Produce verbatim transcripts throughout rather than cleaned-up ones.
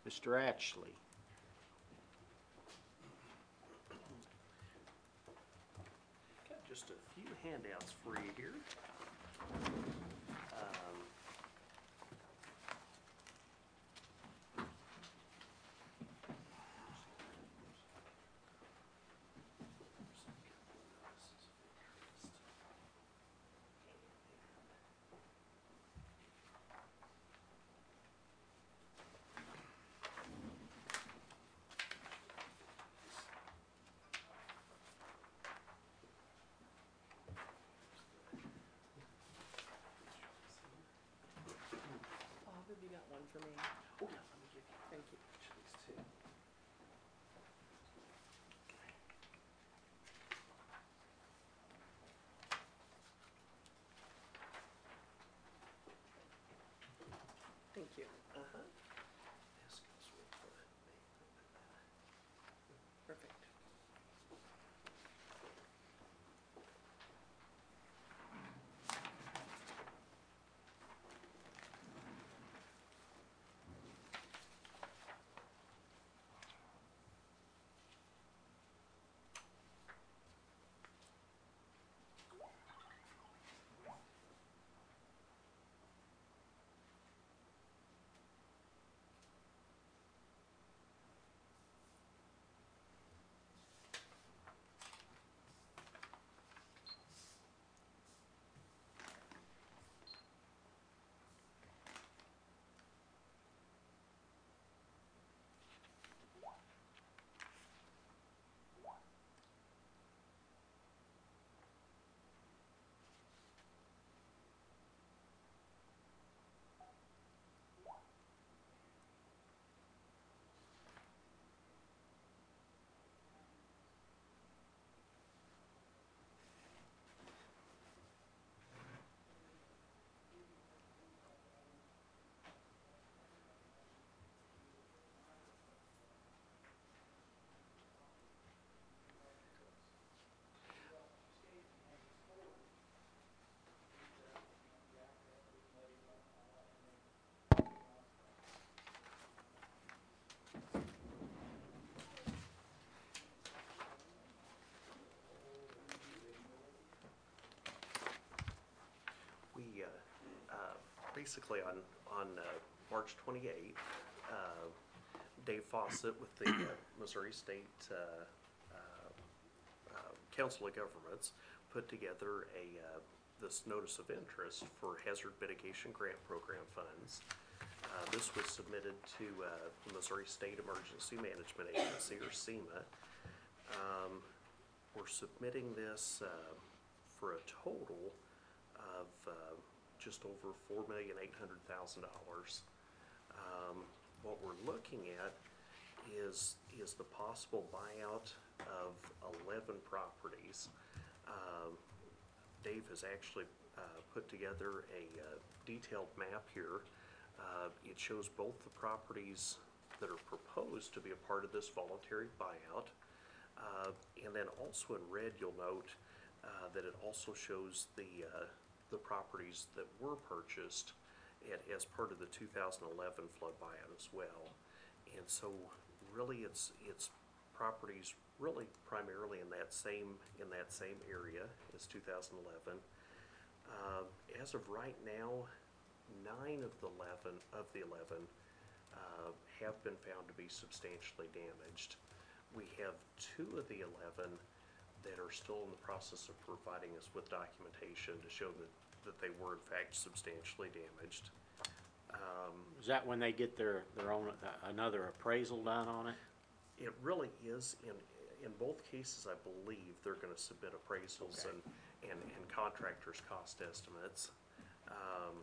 Mister Ashley. Got just a few handouts for you here. Um, Bob, have you got one for me? oh yeah, let me give you Thank you. these two. Thank you. Uh-huh. This goes with the Perfect. We, uh, uh, basically on, on uh, March twenty-eighth, uh, Dave Fawcett with the uh, Missouri State uh, uh, uh, Council of Governments put together a, uh, this notice of interest for hazard mitigation grant program funds. Uh, This was submitted to uh, the Missouri State Emergency Management Agency, or SEMA. Um, We're submitting this uh, for a total of uh, just over four million eight hundred thousand dollars. Um, what we're looking at is is the possible buyout of eleven properties. Um, Dave has actually uh, put together a uh, detailed map here. Uh, it shows both the properties that are proposed to be a part of this voluntary buyout. Uh, and then also in red, you'll note uh, that it also shows the uh, the properties that were purchased at, as part of the two thousand eleven flood buyout as well. And so, really, it's it's properties really primarily in that same in that same area as two thousand eleven. Uh, as of right now, nine of the eleven of the eleven uh, have been found to be substantially damaged. We have two of the eleven that are still in the process of providing us with documentation to show that, that they were in fact substantially damaged. Um, Is that when they get their, their own, uh, another appraisal done on it? It really is. In, in both cases, I believe they're gonna submit appraisals Okay. and, and, and contractors' cost estimates. Um,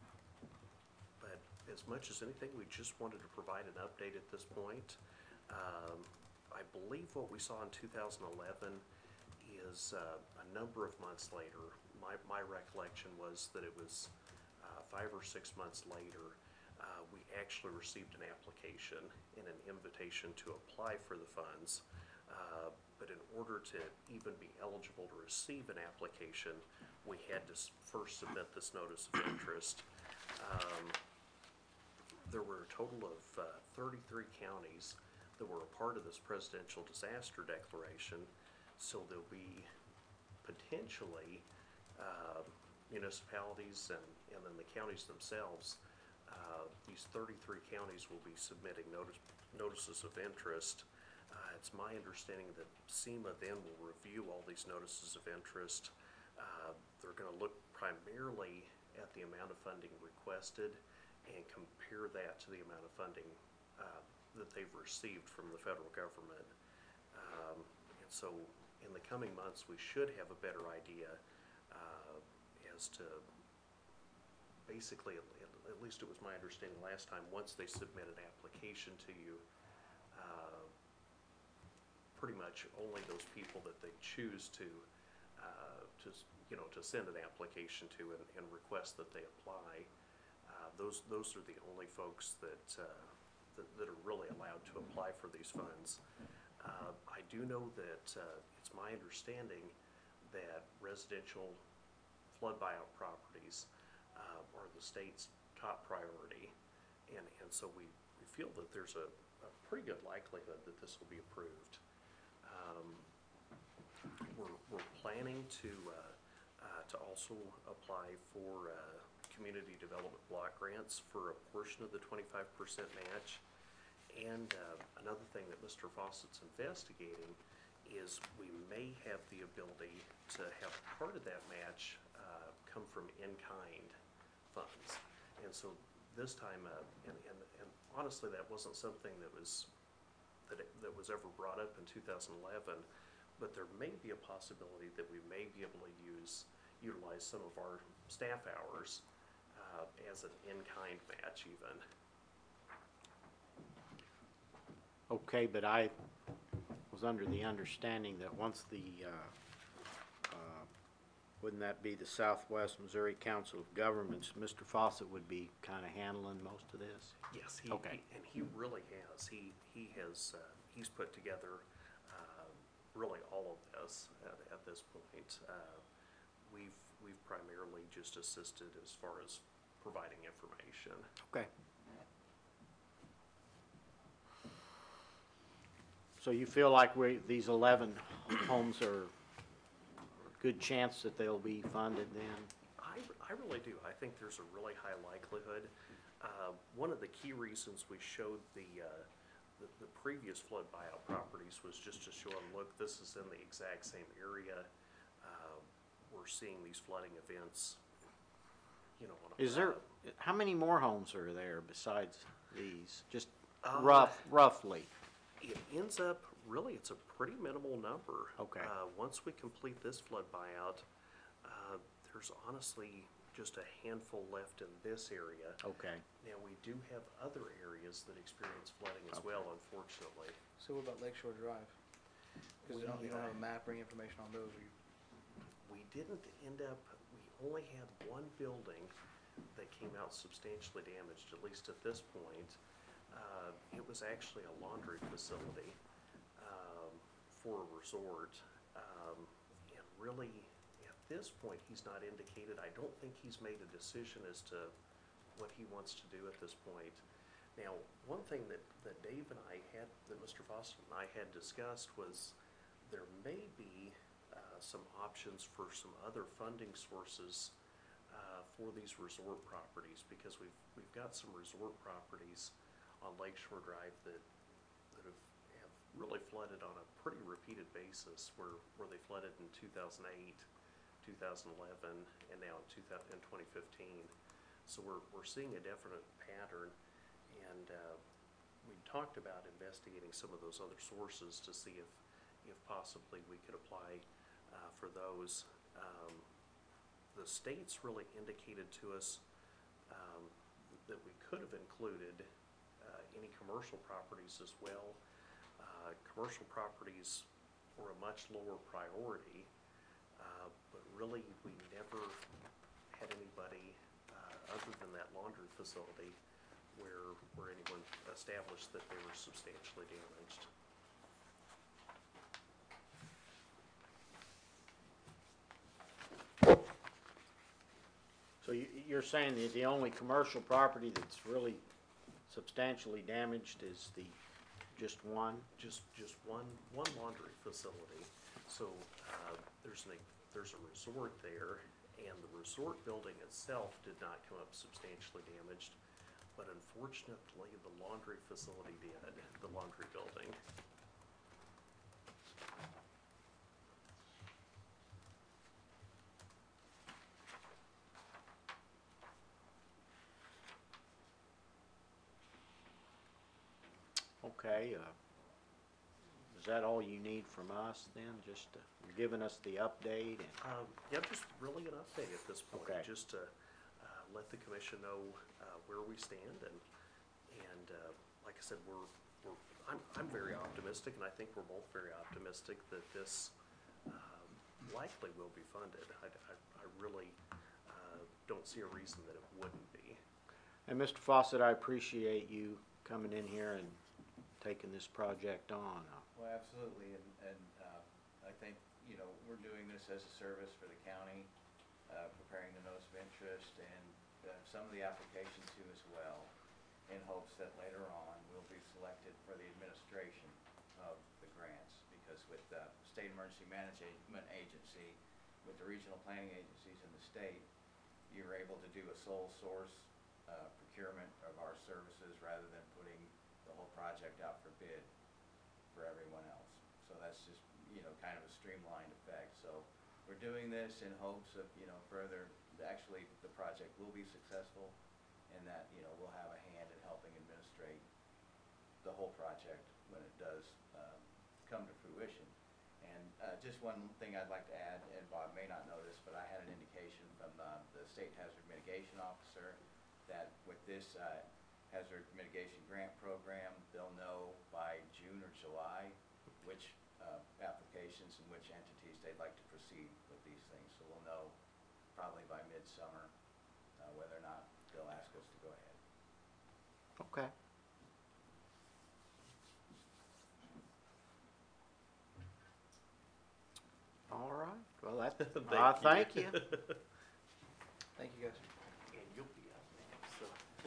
But as much as anything, we just wanted to provide an update at this point. Um, I believe what we saw in two thousand eleven is uh, a number of months later. My, my recollection was that it was uh, five or six months later, uh, we actually received an application and an invitation to apply for the funds. Uh, but in order to even be eligible to receive an application, we had to s- first submit this notice of interest. Um, there were a total of uh, thirty-three counties that were a part of this presidential disaster declaration. So there'll be potentially uh, municipalities and, and then the counties themselves. Uh, these thirty-three counties will be submitting notice, notices of interest. Uh, it's my understanding that SEMA then will review all these notices of interest. Uh, they're going to look primarily at the amount of funding requested and compare that to the amount of funding uh, that they've received from the federal government. Um, and so in the coming months, we should have a better idea uh, as to basically, at, at least it was my understanding last time, once they submit an application to you, uh, pretty much only those people that they choose to, uh, to, you know, to send an application to and, and request that they apply, uh, those, those are the only folks that, uh, that, that are really allowed to apply for these funds. Uh, I do know that uh, it's my understanding that residential flood buyout properties uh, are the state's top priority, and, and so we, we feel that there's a, a pretty good likelihood that this will be approved. Um, we're, we're planning to, uh, uh, to also apply for uh, community development block grants for a portion of the twenty-five percent match. And uh, another thing that Mister Fawcett's investigating is we may have the ability to have part of that match uh, come from in-kind funds. And so this time, uh, and, and, and honestly, that wasn't something that was that, it, that was ever brought up in two thousand eleven, but there may be a possibility that we may be able to use utilize some of our staff hours uh, as an in-kind match even. Okay, but I was under the understanding that once the, uh, uh, wouldn't that be the Southwest Missouri Council of Governments, Mister Fawcett would be kind of handling most of this? Yes, he, Okay. he- and he really has. He, he has, uh, he's put together, uh, really all of this at, at this point. Uh, we've, we've primarily just assisted as far as providing information. Okay. So you feel like we, these eleven homes are a good chance that they'll be funded then? I, I really do. I think there's a really high likelihood. Uh, one of the key reasons we showed the, uh, the, the previous flood buyout properties was just to show them, look, this is in the exact same area. Uh, we're seeing these flooding events, you know. On a, Is there, uh, how many more homes are there besides these? Just Uh, rough, roughly. It ends up, really, it's a pretty minimal number. Okay. Uh, once we complete this flood buyout, uh, there's honestly just a handful left in this area. Okay. Now, we do have other areas that experience flooding as Okay. well, unfortunately. So what about Lakeshore Drive? Because you don't, you don't have a map or any information on those, or you, We didn't end up, we only had one building that came out substantially damaged, at least at this point. Uh, it was actually a laundry facility um, for a resort. Um, and really, at this point, he's not indicated. I don't think he's made a decision as to what he wants to do at this point. Now, one thing that, that Dave and I had, that Mister Foster and I had discussed was there may be uh, some options for some other funding sources uh, for these resort properties, because we've, we've got some resort properties on Lakeshore Drive that, that have, have really flooded on a pretty repeated basis, where, where they flooded in two thousand eight, two thousand eleven, and now in, two thousand, in twenty fifteen. So we're, we're seeing a definite pattern, and uh, we talked about investigating some of those other sources to see if, if possibly we could apply uh, for those. Um, the state's really indicated to us um, that we could have included Uh, any commercial properties as well. Uh, commercial properties were a much lower priority, uh, but really we never had anybody uh, other than that laundry facility where, where anyone established that they were substantially damaged. So you, you're saying that the only commercial property that's really substantially damaged is the, just one? Just, just one, one laundry facility. So, uh, there's an, there's a resort there, and the resort building itself did not come up substantially damaged, but unfortunately, the laundry facility did, the laundry building. Okay, uh, is that all you need from us then? Just, uh, you're giving us the update and, Um, yeah, just really an update at this point, Okay. just to, uh, let the commission know, uh, where we stand, and, and, uh, like I said, we're, we're, I'm, I'm very optimistic, and I think we're both very optimistic that this, um, likely will be funded. I, I, I really, uh, don't see a reason that it wouldn't be. and Mister Fawcett, I appreciate you coming in here and taking this project on. Uh, Well, absolutely, and, and, uh, I think, you know, we're doing this as a service for the county, uh, preparing the notice of interest and, uh, some of the applications too as well, in hopes that later on we'll be selected for the administration of the grants, because with the State Emergency Management Agency, with the regional planning agencies in the state, you're able to do a sole source, uh, procurement of our services rather than putting the whole project out for bid for everyone else. So that's just, you know, kind of a streamlined effect. So we're doing this in hopes of, you know, further, actually, the project will be successful, and that, you know, we'll have a hand in helping administrate the whole project when it does um, come to fruition. And uh, just one thing I'd like to add, and Bob may not know this, but I had an indication from uh, the State Hazard Mitigation Officer that with this uh, hazard mitigation grant program, they'll know by June or July which uh, applications and which entities they'd like to proceed with these things. So we'll know probably by midsummer uh, whether or not they'll ask us to go ahead. Okay. All right, well, that, Thank uh, you. thank you. Thank you, guys. And you'll be up next, so.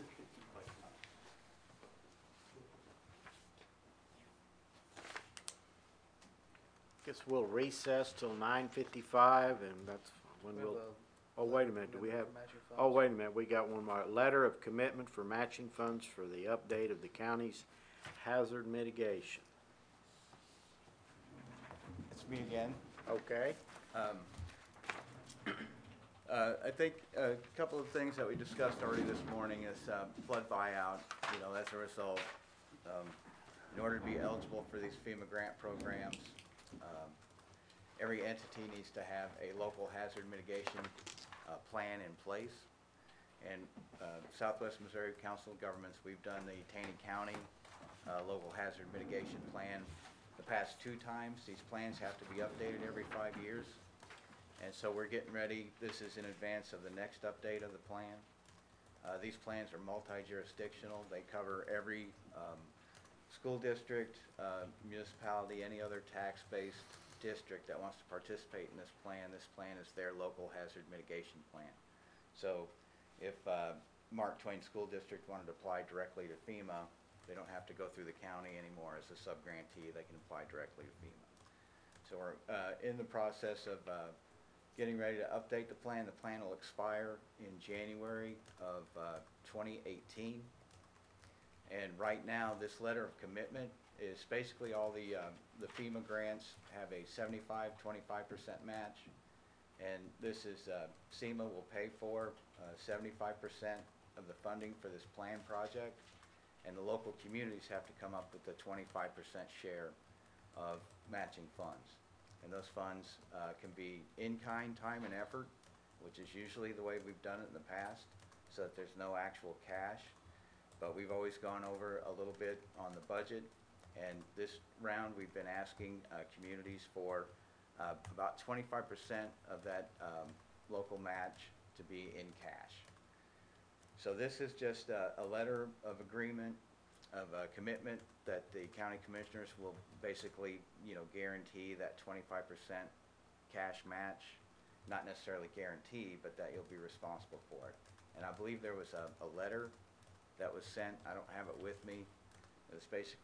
Guess we'll recess till nine fifty-five, and that's when We have we'll, a oh, wait a minute, do we commitment have, for matching oh, funds. wait a minute, we got one more. Letter of commitment for matching funds for the update of the county's hazard mitigation. It's me again. Okay? Um, uh, I think a couple of things that we discussed already this morning is uh, flood buyout. You know, as a result, um, in order to be eligible for these FEMA grant programs, um, every entity needs to have a local hazard mitigation uh, plan in place. And uh, Southwest Missouri Council of Governments, we've done the Taney County uh, local hazard mitigation plan the past two times. These plans have to be updated every five years. And so we're getting ready. This is in advance of the next update of the plan. Uh, these plans are multi-jurisdictional. They cover every um, school district, uh, municipality, any other tax-based district that wants to participate in this plan. This plan is their local hazard mitigation plan. So if uh, Mark Twain School District wanted to apply directly to FEMA, they don't have to go through the county anymore as a sub-grantee. They can apply directly to FEMA. So we're uh, in the process of uh, getting ready to update the plan. The plan will expire in January of uh, twenty eighteen. And right now, this letter of commitment is basically all the, uh, the FEMA grants have a seventy-five, twenty-five percent match. And this is, uh, SEMA will pay for uh, seventy-five percent of the funding for this plan project. And the local communities have to come up with the twenty-five percent share of matching funds. And those funds uh, can be in-kind time and effort, which is usually the way we've done it in the past, so that there's no actual cash. But we've always gone over a little bit on the budget, and this round we've been asking uh, communities for uh, about twenty-five percent of that um, local match to be in cash. So this is just a, a letter of agreement, of a commitment that the county commissioners will basically, you know, guarantee that twenty-five percent cash match. Not necessarily guarantee, but that you'll be responsible for it. And I believe there was a, a letter that was sent. I don't have it with me. It was basically